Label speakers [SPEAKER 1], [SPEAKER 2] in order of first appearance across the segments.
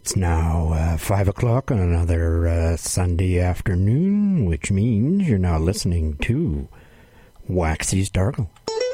[SPEAKER 1] It's now 5 o'clock on another Sunday afternoon, which means you're now listening to Waxy's Dargle.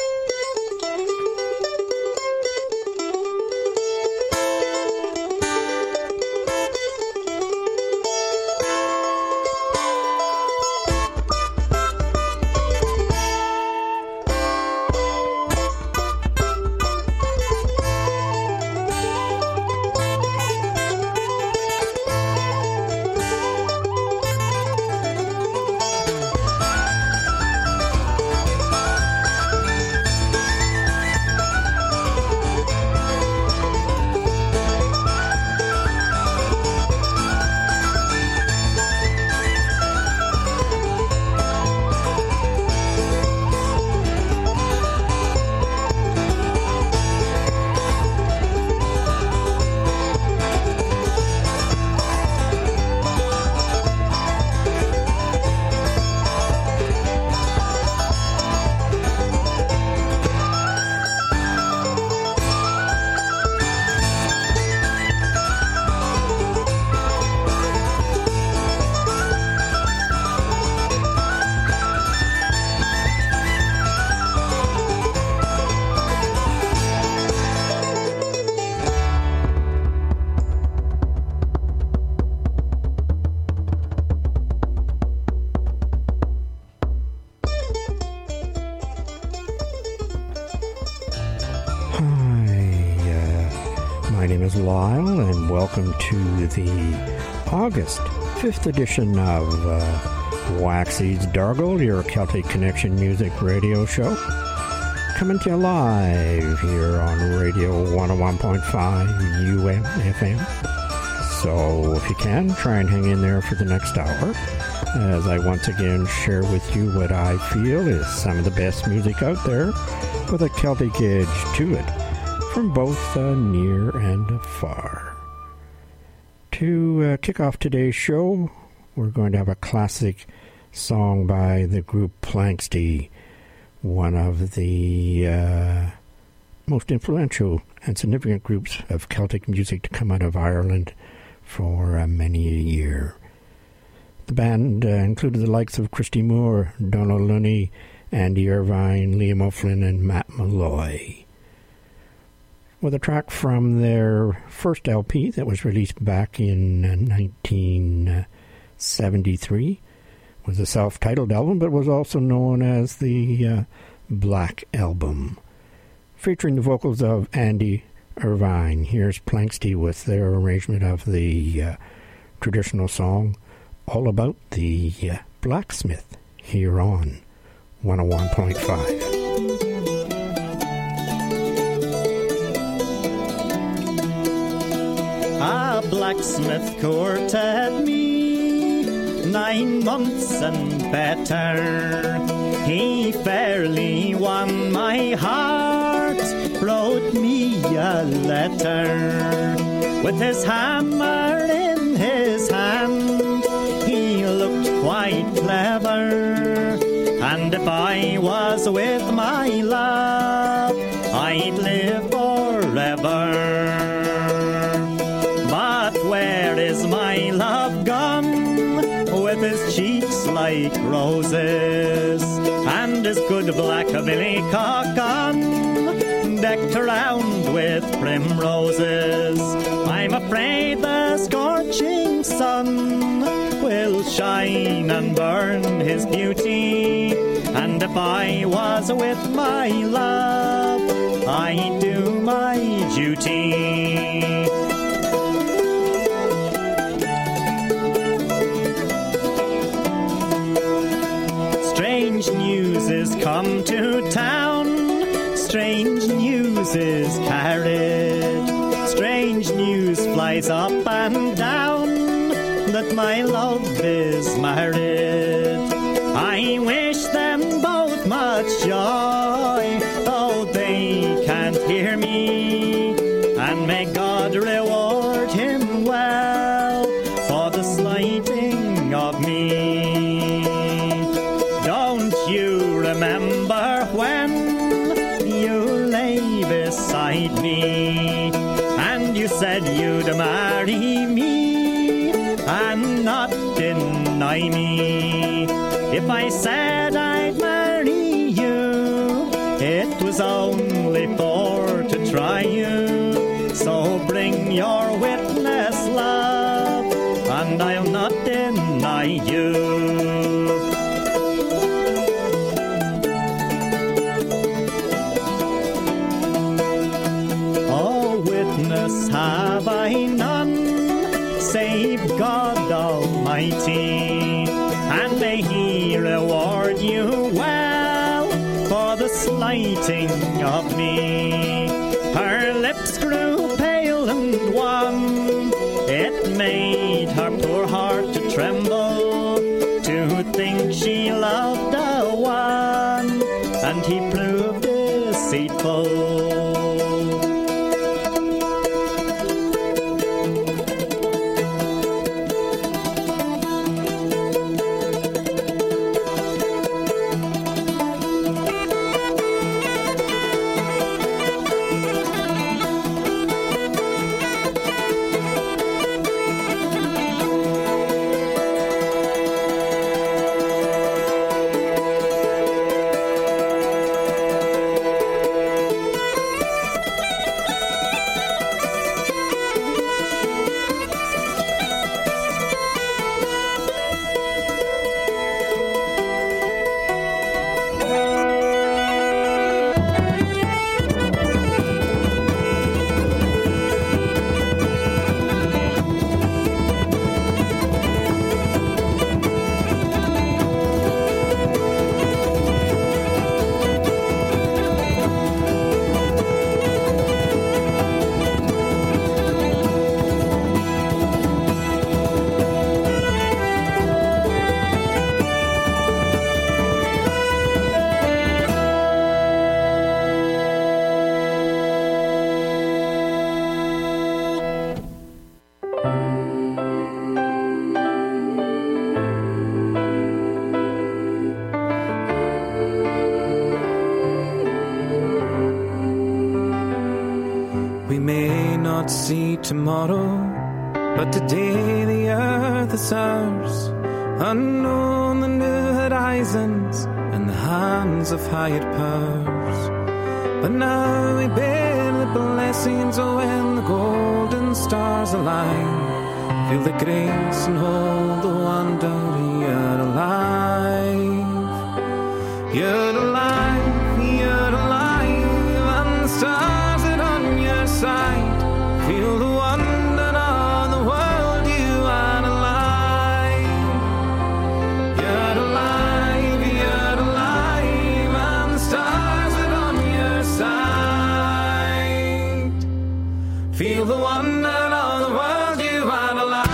[SPEAKER 1] Welcome to the August 5th edition of Waxy's Dargle, your Celtic Connection music radio show. Coming to you live here on Radio 101.5 UMFM. So if you can, try and hang in there for the next hour as I once again share with you what I feel is some of the best music out there with a Celtic edge to it from both near and far. To kick off today's show, we're going to have a classic song by the group Planxty, one of the most influential and significant groups of Celtic music to come out of Ireland for many a year. The band included the likes of Christy Moore, Donald Lunny, Andy Irvine, Liam O'Flynn, and Matt Malloy. With a track from their first LP that was released back in 1973. It was a self-titled album, but was also known as the Black Album. Featuring the vocals of Andy Irvine, here's Planxty with their arrangement of the traditional song All About the Blacksmith here on 101.5.
[SPEAKER 2] A blacksmith courted me 9 months and better. He fairly won my heart, wrote me a letter. With his hammer in his hand, he looked quite clever. And if I was with my love, I'd live forever. Where is my love gone, with his cheeks like roses, and his good black billycock on, decked around with primroses? I'm afraid the scorching sun will shine and burn his beauty, and if I was with my love, I'd do my duty. Strange news is come to town, strange news is carried, strange news flies up and down, that my love is married. I wish them both much joy, though they can't hear me, and may God reward him well for the slighting of me. Don't you remember when you lay beside me, and you said you'd marry marry me and not deny me. If I said I'd marry you, it was only for to try you. So bring your witness, love, and I'll not deny you. Oh, witness have I none, save God Almighty, and may He reward you well for the slighting of me. Her lips grew pale and wan, it made her poor heart to tremble, to think she loved a one, and he proved deceitful.
[SPEAKER 3] Tomorrow, but today the earth is ours, unknown the new horizons in the hands of hired powers. But now we bear the blessings when the golden stars align. Feel the grace and hold the wonder you're alive. You're alive, you're alive, and the stars are on your side. Feel the wonder of the world, you are alive. You're alive, you're alive, and the stars are on your side. Feel the wonder of the world, you are alive.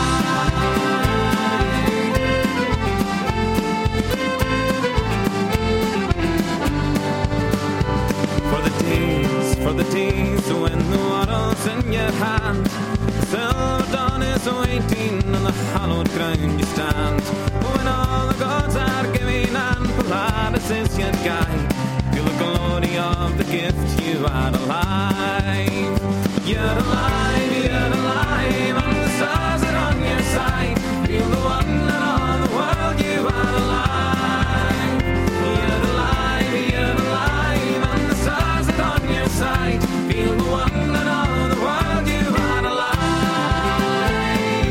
[SPEAKER 3] For the days when the water's in your hand, the silver dawn is waiting on the hallowed ground you stand. When all the gods are giving and Polaris is your guide, feel the glory of the gift, you are alive. You're alive, you're alive, and the stars are on your side. Feel the wonder of the world, you are alive. You're alive, you're alive, and the stars are on your side. Feel the wonder of the world, you are alive.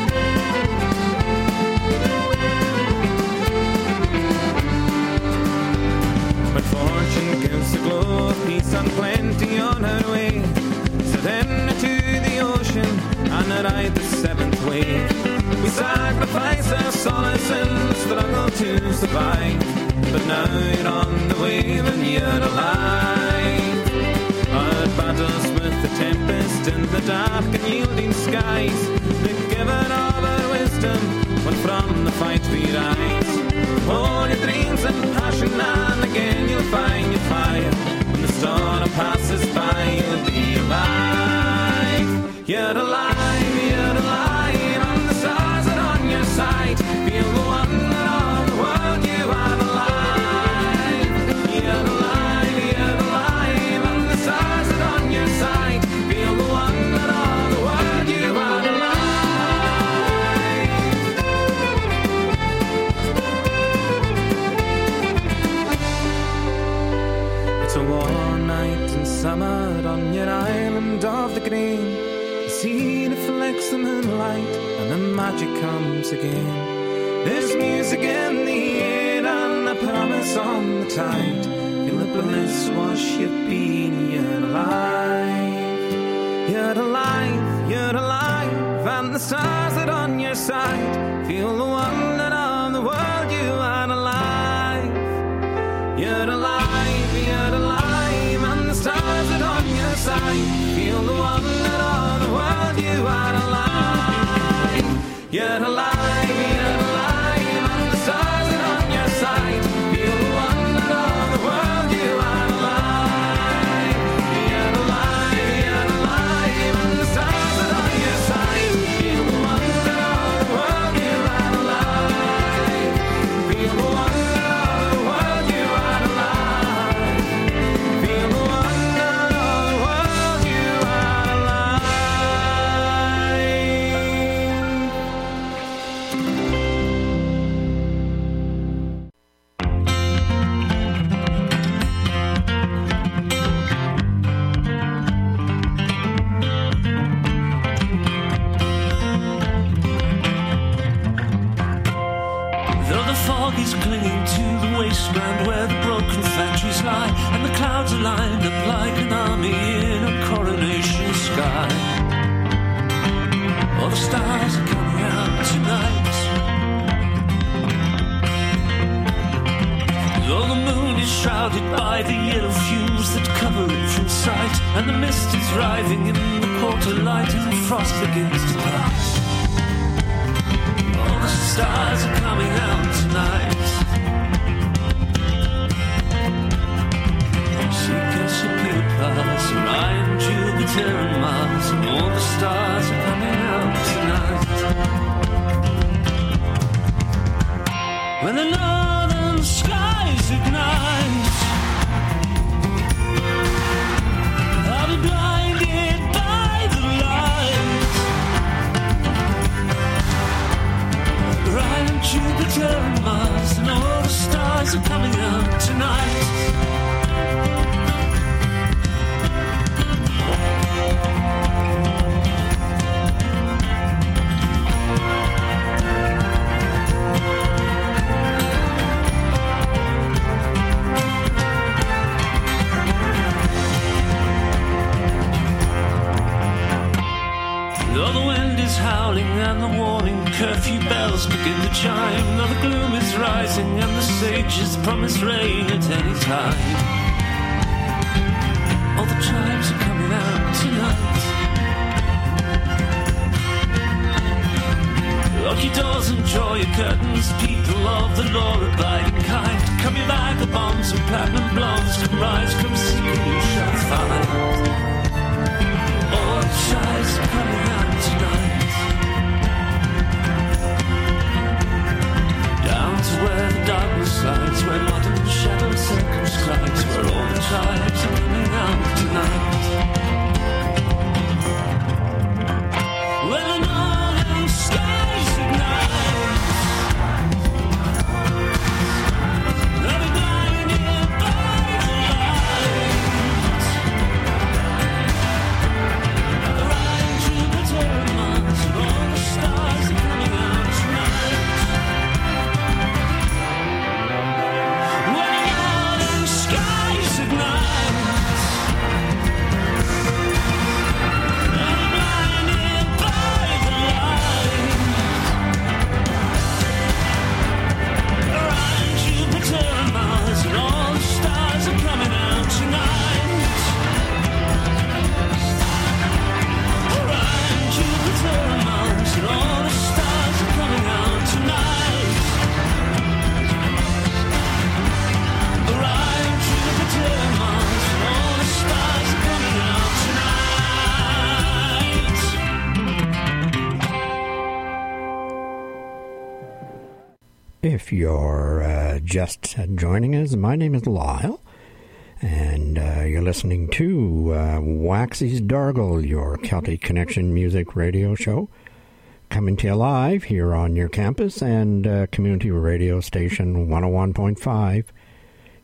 [SPEAKER 3] When fortune gives the glow of peace and plenty on her way, set into the ocean and ride the seventh wave. We sacrifice our solace in the struggle to survive, but now you're on the wave and you're alive. Our battles with the tempest in the dark and yielding skies, the giver of our wisdom, when from the fight we rise. All your dreams and passion, and again you'll find your fire. When the storm passes by, you'll be alive. You're alive, you're alive, and the stars are on your side. Feel the wonder of the world, you are alive. You're alive, you're alive, and the stars are on your side. Feel the wonder of the world, you are alive. strikes the moonlight and the magic comes again. There's music in the air and a promise on the tide. Feel the bliss wash you been, you're alive. You're alive, you're alive, and the stars are on your side. Feel the wonder of the world, you are alive. You're alive, and the stars are on your side. Feel the wonder of the world, you are alive. You're alive, and the stars are on your side. Feel the wonder of the world, you are alive. You're alive, and the stars are on your side. Feel the wonder of the world, you are alive. Feel the wonder of the world, you are alive. Feel the wonder of the world, you are alive.
[SPEAKER 4] Though the fog is clinging to the wasteland where the broken factories lie, and the clouds are lined up like an army in a coronation sky. All the stars are coming out tonight. Though the moon is shrouded by the yellow fumes that cover it from sight, and the mist is writhing in the quarter light, and the frost begins to pass. All the stars are coming out tonight. See Cassiopeia, Orion, Jupiter and Mars, and all the stars are coming out tonight. When the northern skies ignite, I'll be blinded by the light. Orion, Jupiter and Mars, and all the stars are coming out tonight. Though the wind is howling and the warning curfew bells begin to chime, though the gloom is rising and the sages promise rain at any time, all the tribes are coming out tonight. Lock your doors and draw your curtains, people of the law-abiding kind. Come your vagabonds and platinum blondes, come rise, come see what you shall find. All the tribes are coming out tonight. Down to where the darkness lies, where modern shadow circumscribes, where all the tribes are coming out tonight. When the northern skies ignite, I'll be blinded by the light. Orion, Jupiter and Mars, and all the stars are coming out tonight. When the northern skies ignite, I'll be blinded by the light. Orion, Jupiter and Mars, and all the stars are coming out tonight. Orion, Jupiter and Mars, and all the stars are coming out tonight. Orion, Jupiter and Mars, and all the stars are coming out tonight.
[SPEAKER 1] If you're just joining us, my name is Lyle, and you're listening to Waxy's Dargle, your Celtic Connection music radio show, coming to you live here on your campus and community radio station 101.5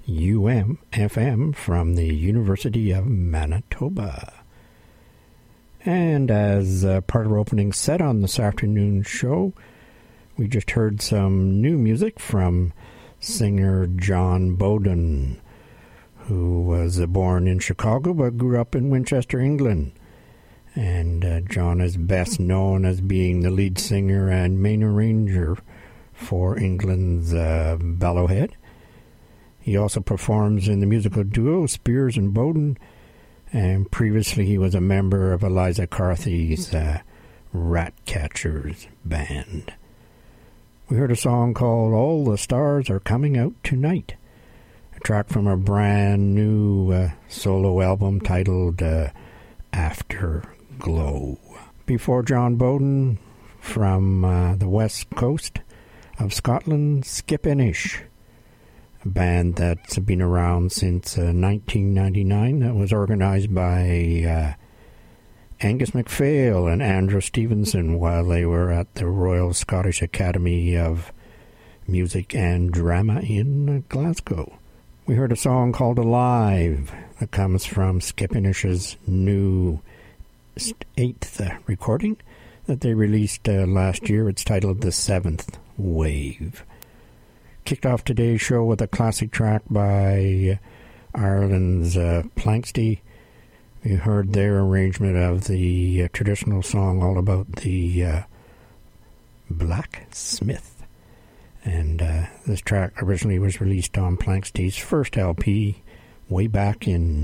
[SPEAKER 1] UM FM from the University of Manitoba. And as part of our opening set on this afternoon's show, we just heard some new music from singer John Bowden, who was born in Chicago but grew up in Winchester, England. And John is best known as being the lead singer and main arranger for England's Bellowhead. He also performs in the musical duo Spears and Bowden, and previously he was a member of Eliza Carthy's Ratcatchers band. We heard a song called All the Stars Are Coming Out Tonight, a track from a brand new solo album titled Afterglow. Before John Bowden, from the west coast of Scotland, Skip-Inish, a band that's been around since 1999, that was organized by Angus MacPhail and Andrew Stevenson while they were at the Royal Scottish Academy of Music and Drama in Glasgow. We heard a song called Alive that comes from Skip-Inish's new 8th recording that they released last year. It's titled The Seventh Wave. Kicked off today's show with a classic track by Ireland's Planxty. We heard their arrangement of the traditional song all about the blacksmith. And this track originally was released on Planxty's first LP way back in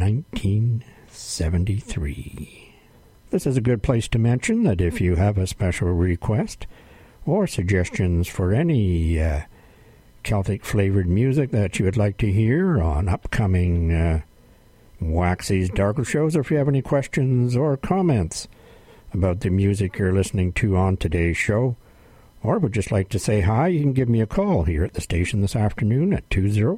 [SPEAKER 1] 1973. This is a good place to mention that if you have a special request or suggestions for any Celtic-flavored music that you would like to hear on upcoming Waxy's Darkle shows, or if you have any questions or comments about the music you're listening to on today's show, or would just like to say hi, you can give me a call here at the station this afternoon at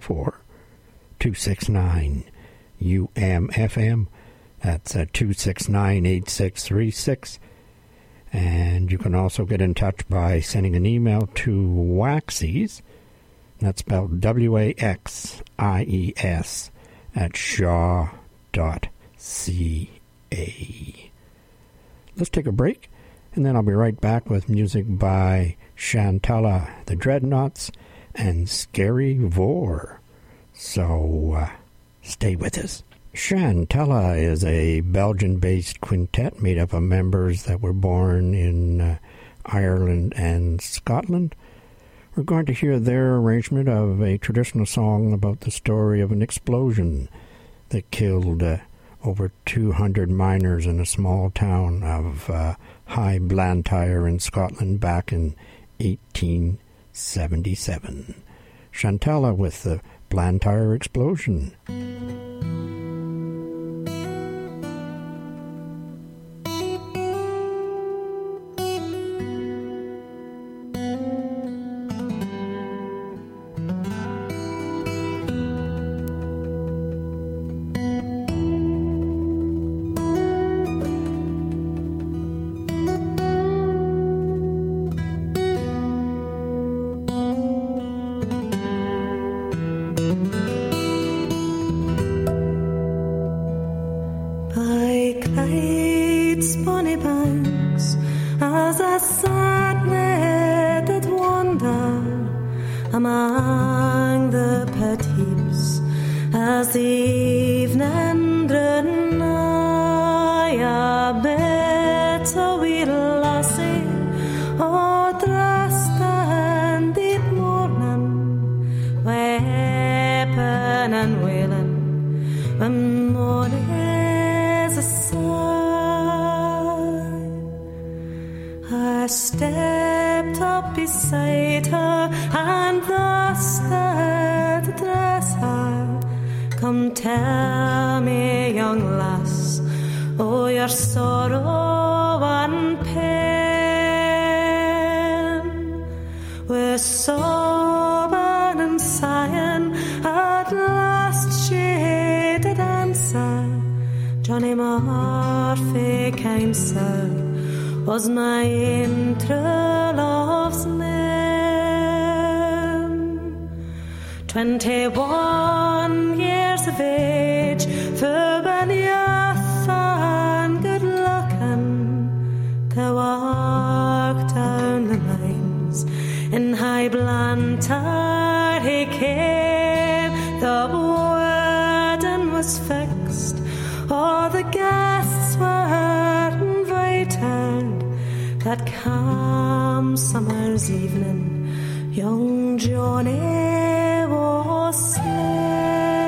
[SPEAKER 1] 204-269-UMFM. That's 269-8636. And you can also get in touch by sending an email to Waxies, that's spelled Waxies, at shaw.ca. Let's take a break, and then I'll be right back with music by Chantella, the Dreadnoughts, and Scary Vor. So stay with us. Chantella is a Belgian-based quintet made up of members that were born in Ireland and Scotland. We're going to hear their arrangement of a traditional song about the story of an explosion that killed over 200 miners in a small town of High Blantyre in Scotland back in 1877. Chantella with the Blantyre explosion.
[SPEAKER 5] Was my intra love's name. 21 years of age, for ben youth and good looking, my blantyre he came, the wedding was fixed, all the guests were invited. That calm summer's evening, young Johnny was slain.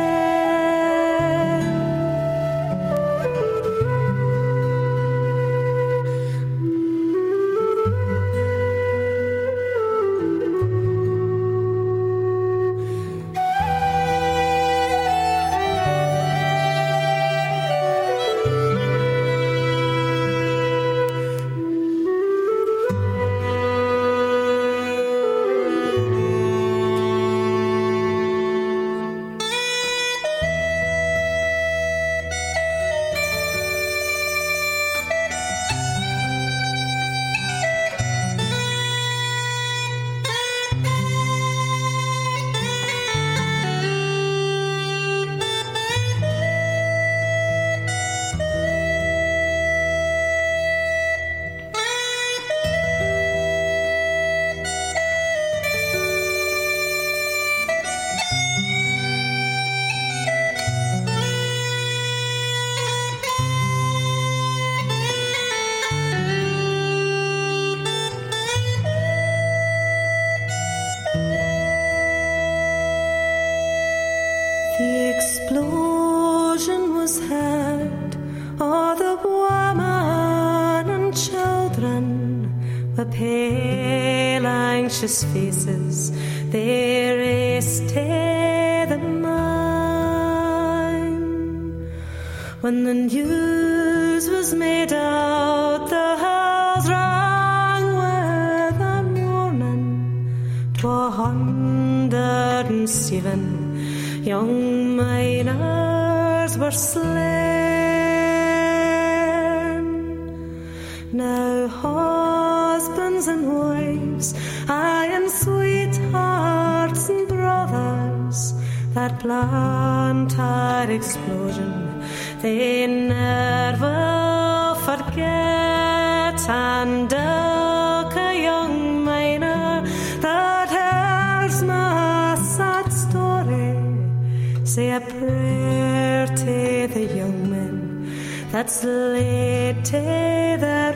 [SPEAKER 5] The explosion was heard, all the women and children were pale, anxious faces, they raced to the mine. When the news was made out, the hills rang with a mourning. 207 young miners were slain. Now husbands and wives, aye, and sweethearts and brothers, that blantyre explosion they never forget. And a young miner that hears my sad story, say a prayer to the young men that's laid to their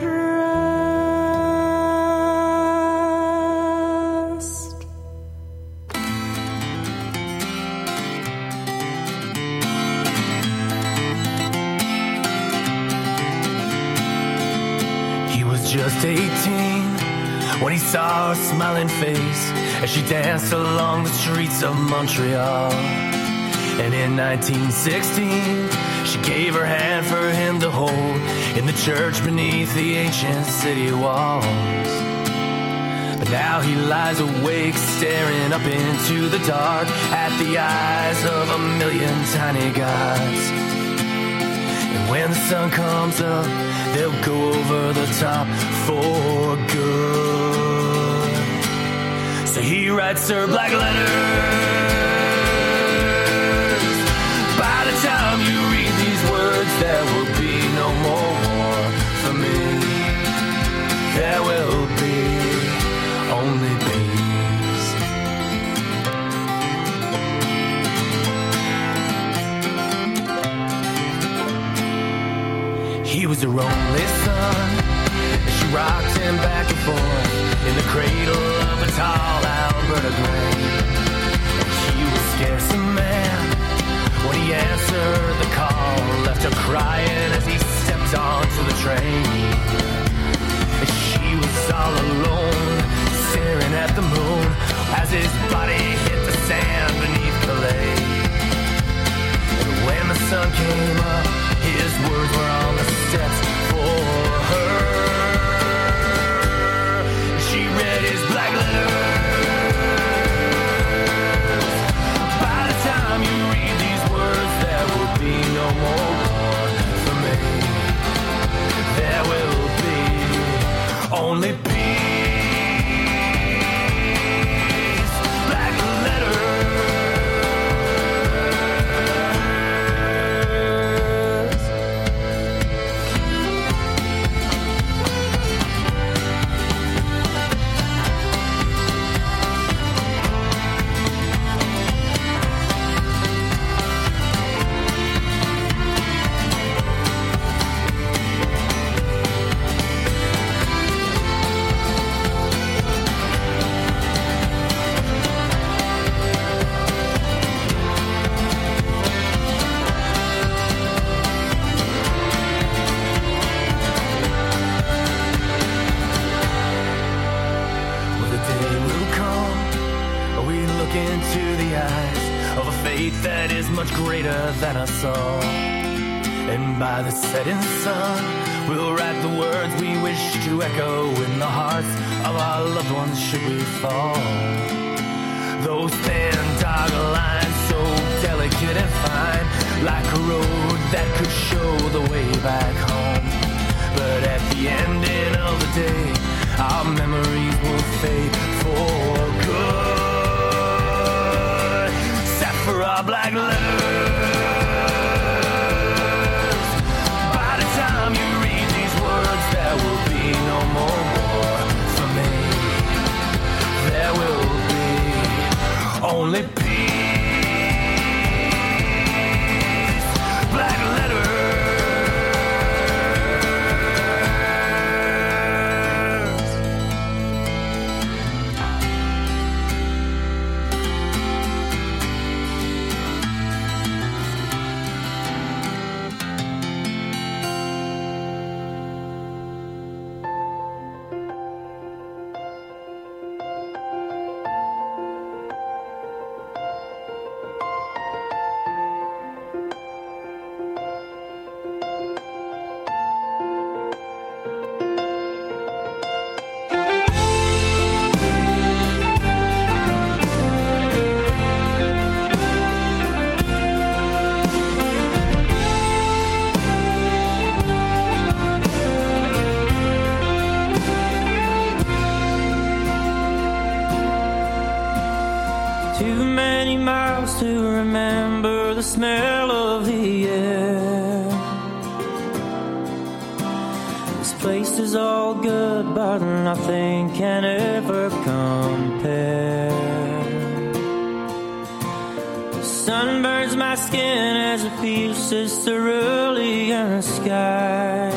[SPEAKER 5] rest.
[SPEAKER 6] He was just 18 when he saw her smiling face as she danced along the streets of Montreal. And in 1916, she gave her hand for him to hold in the church beneath the ancient city walls. But now he lies awake, staring up into the dark at the eyes of a million tiny gods. And when the sun comes up, they'll go over the top for good. So he writes her black letters. By the time you read these words, there will be no more war for me. There will be only peace. He was her only son. She rocked him back and forth in the cradle of a tall Alberta grain. He was scarce a man when he answered the call, left her crying as he stepped onto the train. And she was all alone, staring at the moon as his body hit the sand beneath Calais. And when the sun came up, his words were on the steps for her. She read his black letters. By the time you read these words, there will be no more war for me. There will be only peace. Black letters. day will come, we look into the eyes of a faith that is much greater than us all. And by the setting sun, we'll write the words we wish to echo in the hearts of our loved ones should we fall. Those thin, dark lines, so delicate and fine, like a road that could show the way back home. But at the ending of the day, our memories will fade for good. Set for our black letters. By the time you read these words, there will be no more war for me. There will be only peace. Black letters.
[SPEAKER 4] Too many miles to remember the smell of the air. This place is all good, but nothing can ever compare. The sun burns my skin as it pierces so early in the skies.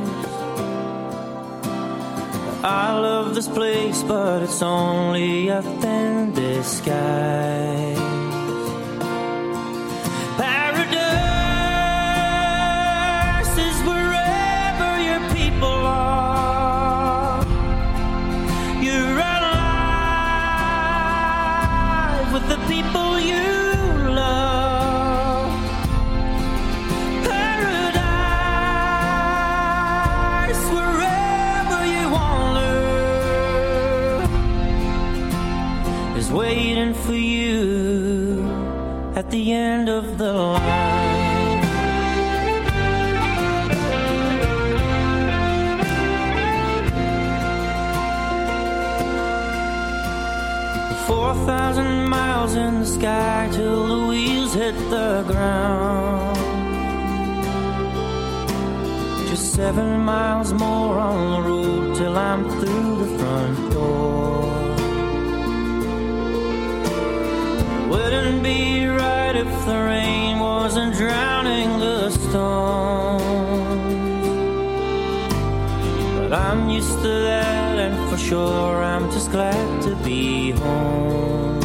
[SPEAKER 4] I love this place, but it's only a thin disguise. Paradise is wherever your people are. You're alive with the people you love. Paradise wherever you wander is waiting for you at the end of the line. 4,000 miles in the sky till the wheels hit the ground. Just 7 miles more on the road till I'm through the front door. Wouldn't be right if the rain wasn't drowning the storm. But I'm used to that, and for sure I'm just glad to be home.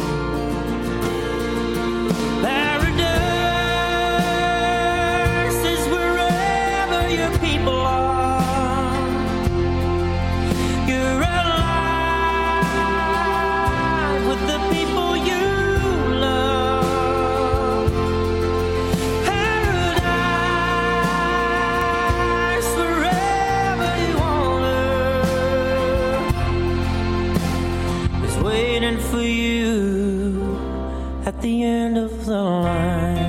[SPEAKER 4] Paradise is wherever your people are. You're alive with the people you love. Paradise wherever you wander is waiting for you at the end of the line.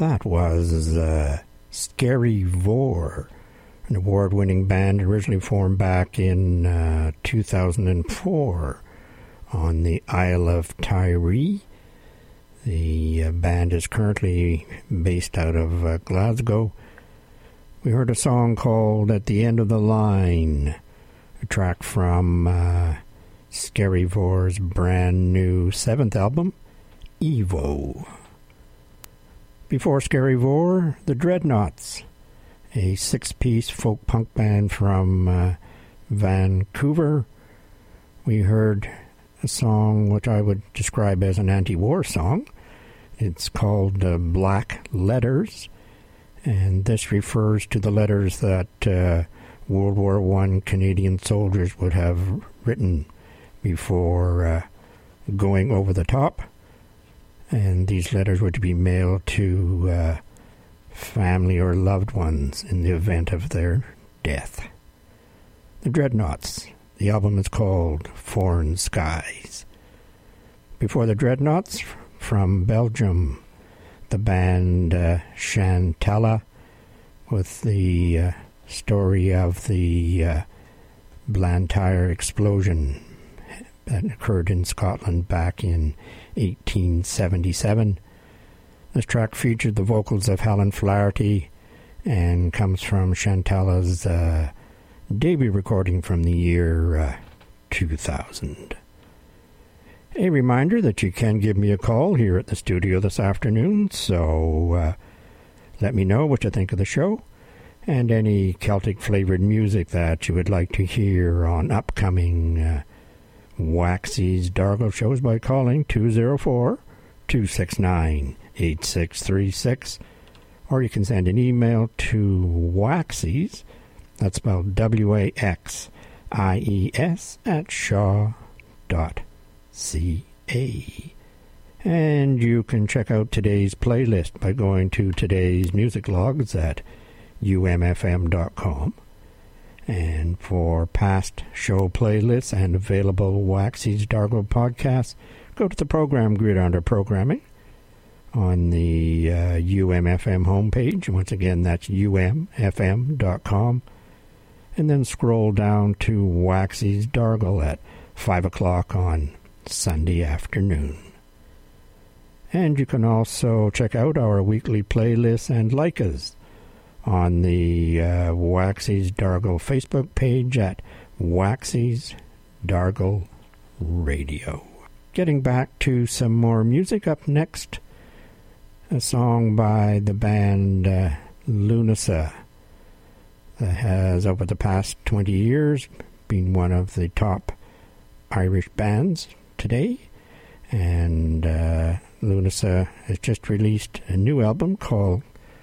[SPEAKER 1] That was Scary Vor, an award-winning band originally formed back in 2004 on the Isle of Tiree. The band is currently based out of Glasgow. We heard a song called At the End of the Line, a track from Scary Vor's brand new 7th album, Evo. Before Scary Vor, the Dreadnoughts, a 6-piece folk punk band from Vancouver. We heard a song which I would describe as an anti-war song. It's called Black Letters, and this refers to the letters that World War I Canadian soldiers would have written before going over the top. And these letters were to be mailed to family or loved ones in the event of their death. The Dreadnoughts. The album is called Foreign Skies. Before the Dreadnoughts, from Belgium, the band Chantala, with the story of the Blantyre explosion that occurred in Scotland back in 1877. This track featured the vocals of Helen Flaherty and comes from Chantala's debut recording from the year 2000. A reminder that you can give me a call here at the studio this afternoon, so let me know what you think of the show and any Celtic-flavored music that you would like to hear on upcoming Waxy's Dargle shows by calling 204-269-8636, or you can send an email to Waxy's, that's spelled Waxies, at shaw.ca. And you can check out today's playlist by going to today's music logs at umfm.com. And for past show playlists and available Waxy's Dargle podcasts, go to the program grid under programming on the UMFM homepage. Once again, that's umfm.com. And then scroll down to Waxy's Dargle at 5 o'clock on Sunday afternoon. And you can also check out our weekly playlists and like us on the Waxy's Dargle Facebook page at Waxy's Dargle Radio. Getting back to some more music, up next, a song by the band Lunasa that has, over the past 20 years, been one of the top Irish bands today. And Lunasa has just released a new album called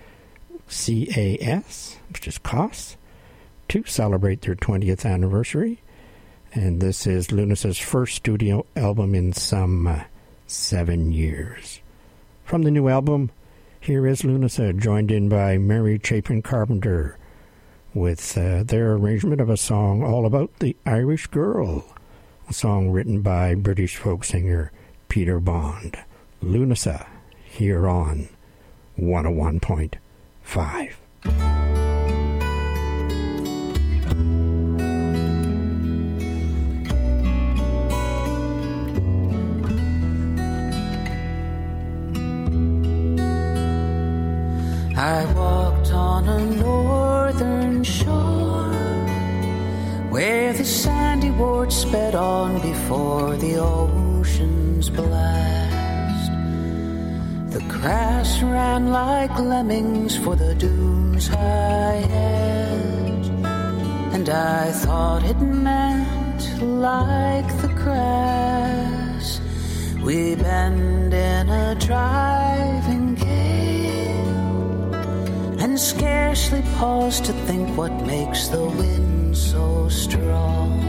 [SPEAKER 1] CAS, which is COS, to celebrate their 20th anniversary. And this is Lunasa's first studio album in some 7 years. From the new album, here is Lunasa, joined in by Mary Chapin Carpenter, with their arrangement of a song all about the Irish girl, a song written by British folk singer Peter Bond. Lunasa, here on 101.5.
[SPEAKER 7] I walked on a northern shore where the sandy ward sped on before the ocean's blast. The grass ran like lemmings for the dunes' high edge, and I thought it meant like the grass we bend in a driving gale, and scarcely pause to think what makes the wind so strong,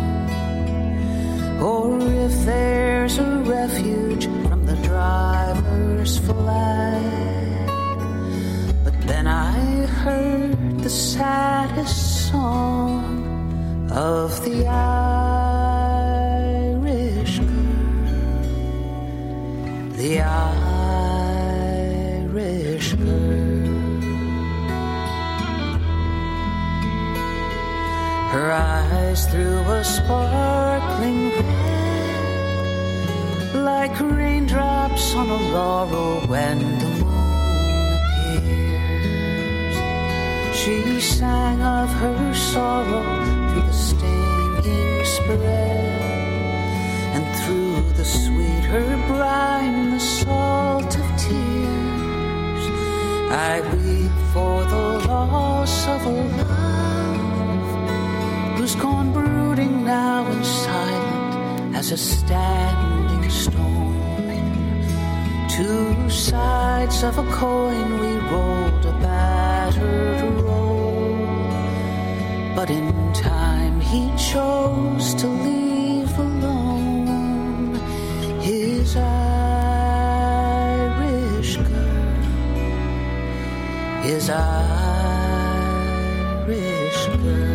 [SPEAKER 7] or if there's a refuge from the driver's flag. But then I heard the saddest song of the Irish girl, the Irish girl. dance on a laurel when the moon appears. She sang of her sorrow through the stinging spread, and through the sweet herb brine, the salt of tears. I weep for the loss of a love who's gone brooding now and silent as a standing stone. Two sides of a coin, we rolled a battered roll, but in time he chose to leave alone his Irish girl, his Irish girl.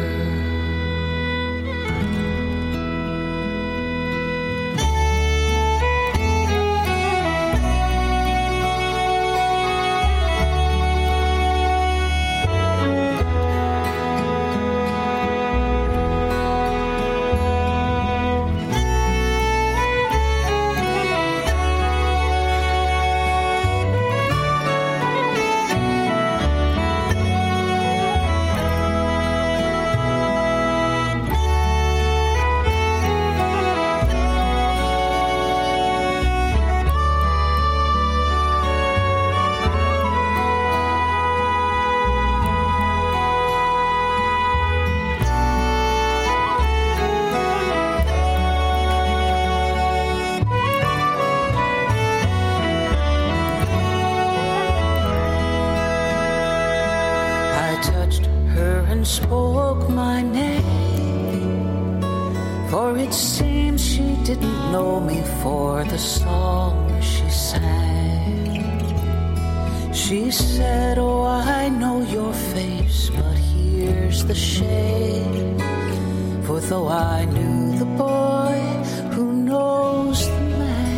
[SPEAKER 7] Spoke my name, for it seems she didn't know me for the song she sang. She said, oh, I know your face, but here's the shame. For though I knew the boy, who knows the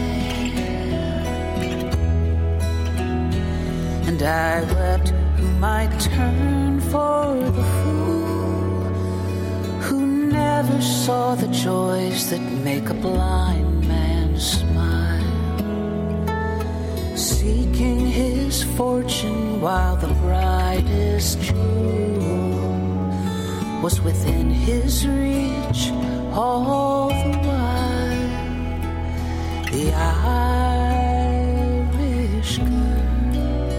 [SPEAKER 7] man? And I wept who might turn for the fool, who never saw the joys that make a blind man smile, seeking his fortune while the brightest jewel was within his reach all the while. The Irish girl,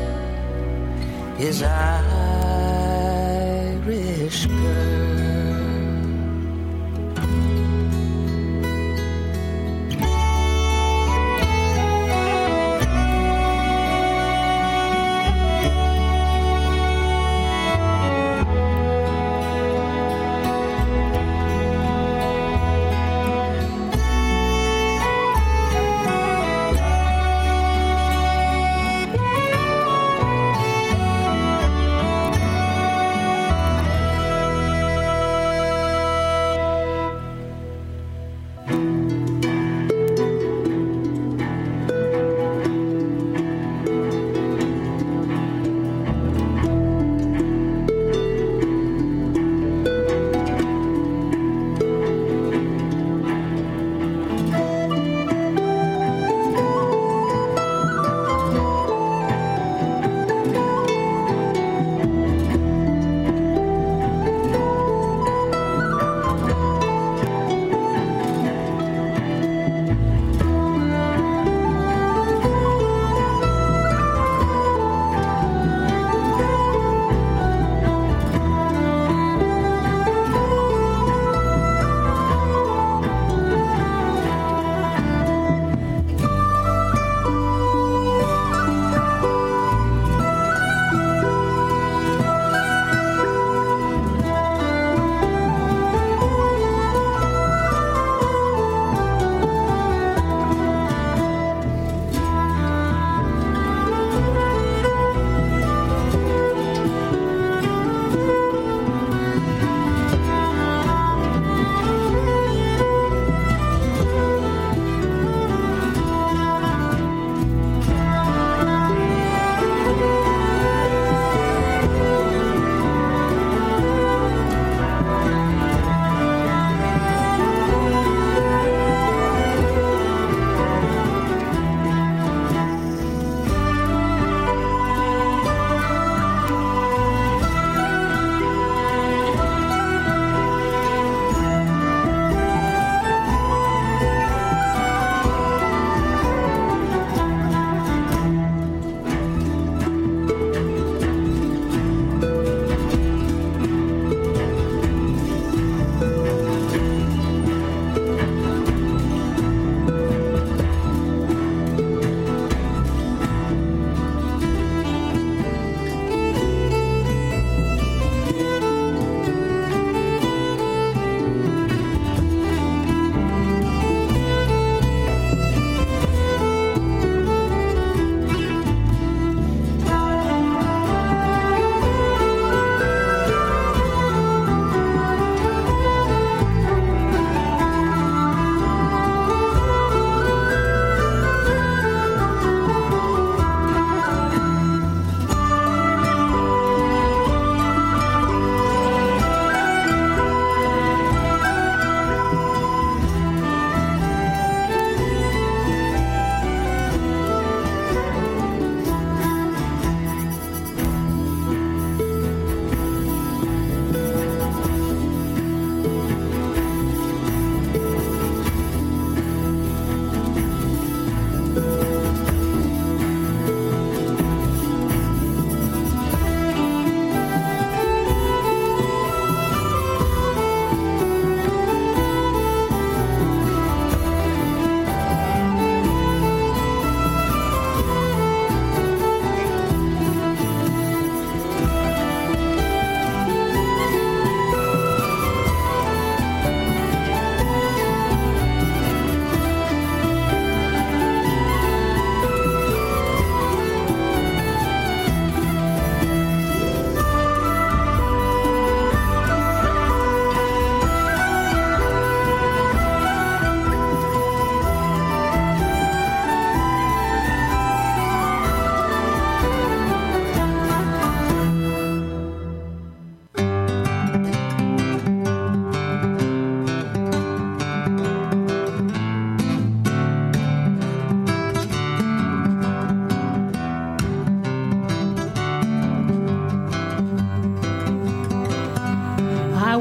[SPEAKER 7] his Irish girl.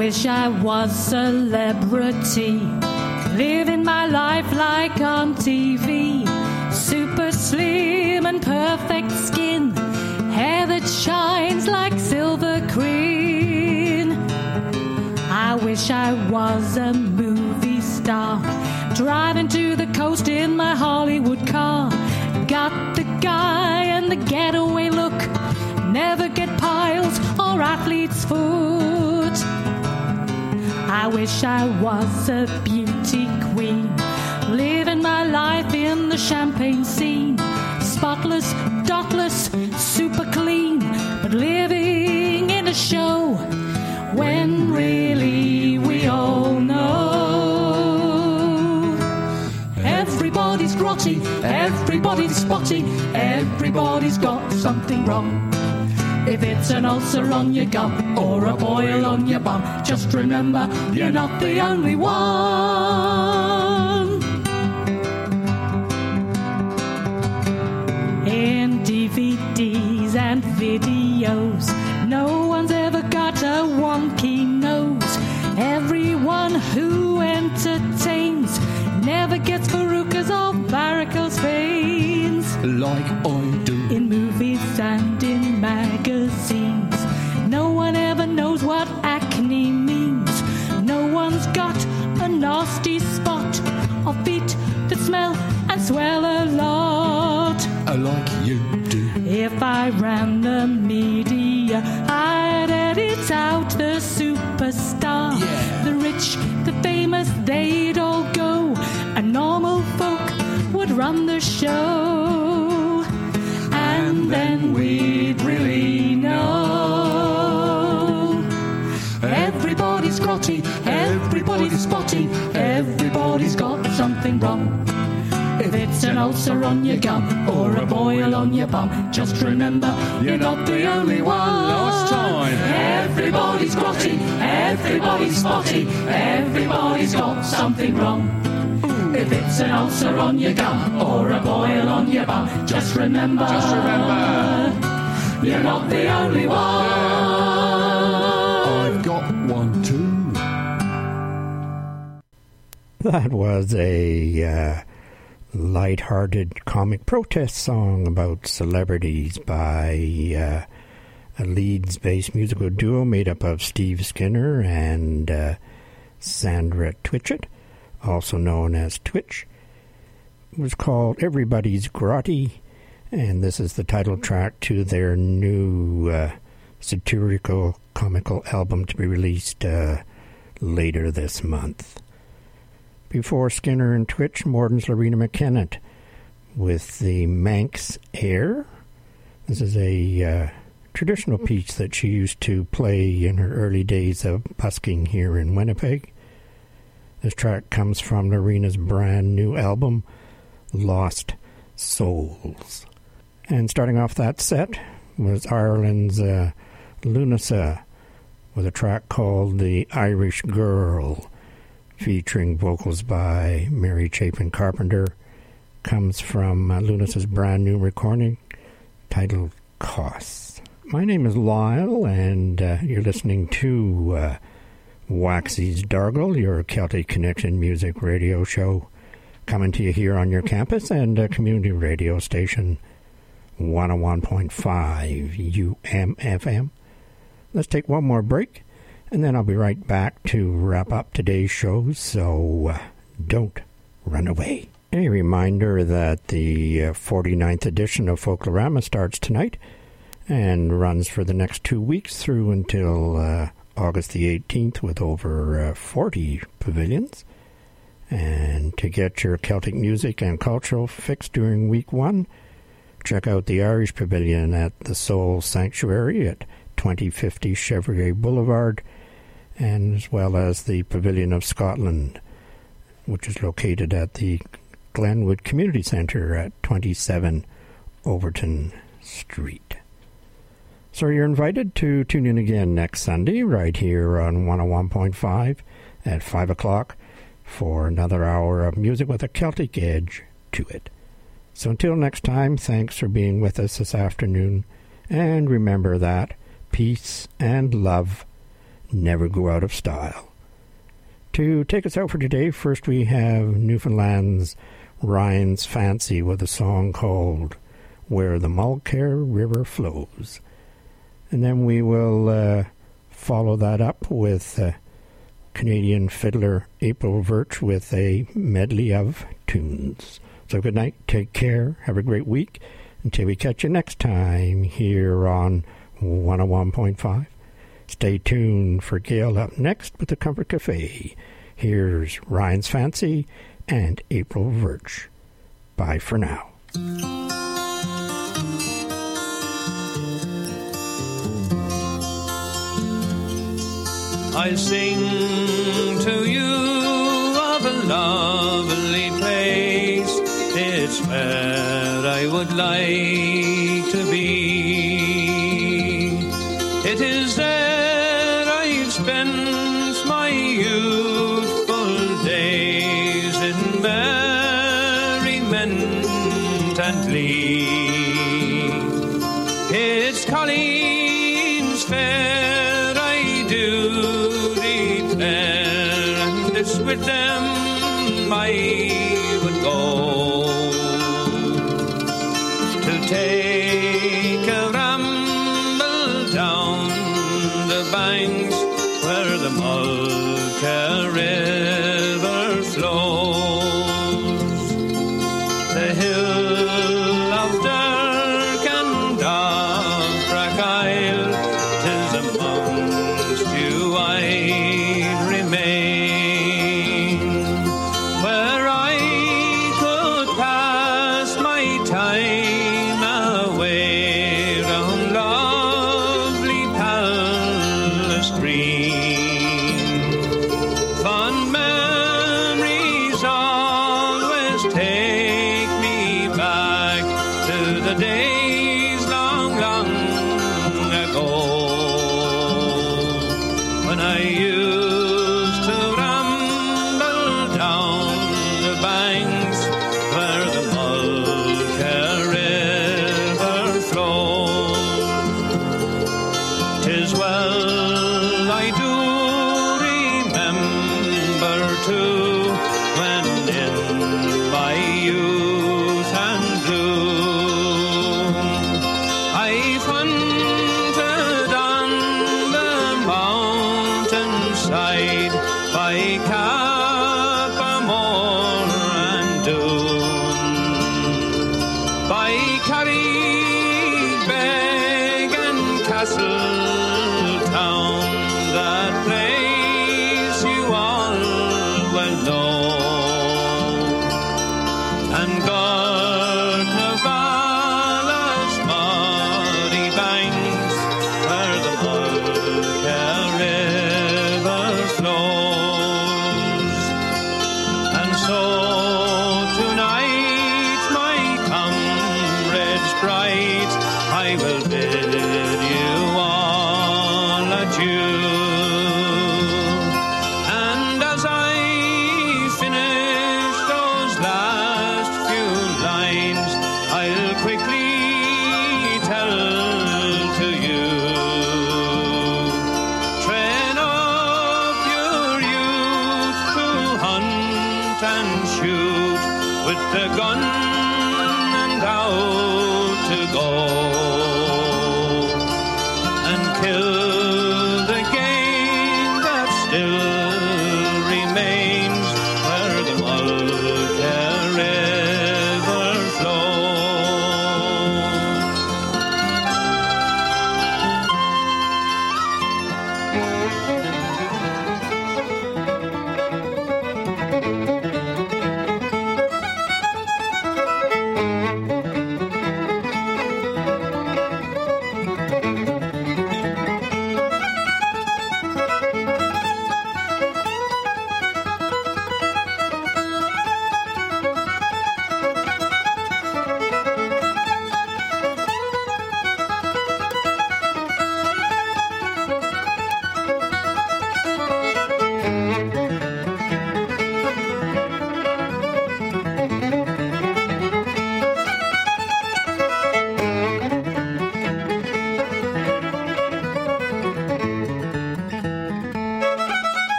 [SPEAKER 8] wish I was celebrity, living my life like on TV. Super slim and perfect skin, hair that shines like silver green. I wish I was a movie star, driving to the coast in my Hollywood car. Got the guy and the getaway look, never get piles or athlete's foot. I wish I was a beauty queen, living my life in the champagne scene. Spotless, dotless, super clean, but living in a show when really we all know everybody's grotty, everybody's spotty, everybody's got something wrong. If it's an ulcer on your gum or a boil on your bum, just remember you're not the only one. In DVDs and videos, no one's ever got a wonky nose. Everyone who entertains never gets verrucas or varicose veins,
[SPEAKER 6] like I do.
[SPEAKER 8] In movies and in magazines, no one ever knows what acne means. No one's got a nasty spot or feet that smell and swell a lot,
[SPEAKER 6] like you do.
[SPEAKER 8] If I ran the media, I'd edit out the superstar.
[SPEAKER 6] Yeah.
[SPEAKER 8] The rich, the famous, they'd all go, and normal folk would run the show. And then we'd really know everybody's grotty, everybody's spotty, everybody's got something wrong. If it's an ulcer on your gum or a boil on your bum, just remember you're not the only one.
[SPEAKER 6] Last time.
[SPEAKER 8] Everybody's grotty, everybody's spotty, everybody's got something wrong. If it's an ulcer on your gum or a boil on your bum, just remember you're not the only one.
[SPEAKER 6] I've got one too.
[SPEAKER 1] That was a light-hearted comic protest song about celebrities by a Leeds-based musical duo made up of Steve Skinner and Sandra Twitchett, also known as Twitch. It was called Everybody's Grotty, and this is the title track to their new satirical comical album to be released later this month. Before Skinner and Twitch, Morton's Lorena McKenna with the Manx Air. This is a traditional piece that she used to play in her early days of busking here in Winnipeg. This track comes from Lorena's brand new album, Lost Souls. And starting off that set was Ireland's Lunasa with a track called The Irish Girl, featuring vocals by Mary Chapin Carpenter. Comes from Lunasa's brand new recording titled Costs. My name is Lyle, and you're listening to Waxy's Dargle, your Celtic Connection music radio show, coming to you here on your campus and community radio station 101.5 UMFM. Let's take one more break, and then I'll be right back to wrap up today's show, so don't run away. A reminder that the 49th edition of Folklorama starts tonight and runs for the next 2 weeks through until August the 18th with over 40 pavilions. And to get your Celtic music and cultural fix during week 1, check out the Irish Pavilion at the Soul Sanctuary at 2050 Chevrolet Boulevard, and as well as the Pavilion of Scotland, which is located at the Glenwood Community Centre at 27 Overton Street. So you're invited to tune in again next Sunday right here on 101.5 at 5 o'clock for another hour of music with a Celtic edge to it. So until next time, thanks for being with us this afternoon, and remember that peace and love never go out of style. To take us out for today, first we have Newfoundland's Ryan's Fancy with a song called Where the Mulcair River Flows. And then we will follow that up with Canadian fiddler April Virch with a medley of tunes. So good night, take care, have a great week, until we catch you next time here on 101.5. Stay tuned for Gail up next with the Comfort Cafe. Here's Ryan's Fancy and April Virch. Bye for now.
[SPEAKER 4] I'll sing to you of a lovely place. It's where I would like to be. It is there I've spent my youthful days in merriment and glee. It's Colleen's Fair I do declare, and it's with them I would go to take a ramble down the banks where the Mulcair River flows. The hill of Dirk and Doverack Isle, 'tis amongst you I'd remain, where I could pass my time away round lovely Palace Green. Fond memories always take me back to the days long, long ago, when I used to ramble down the banks where the Mulcair River flows. 'Tis well I do remember too, when in my youth and bloom I hunted on the mountainside by Capamore and Doon, by Carrigbeg and Castletown, that place you all well know, and Gurknavala's muddy banks where the Mulcair River flows. And so tonight, my comrades bright, I will bid you all adieu. And as I finish those last few lines, I'll quickly tell to you, train up your youth to hunt and shoot with the gun and out to go.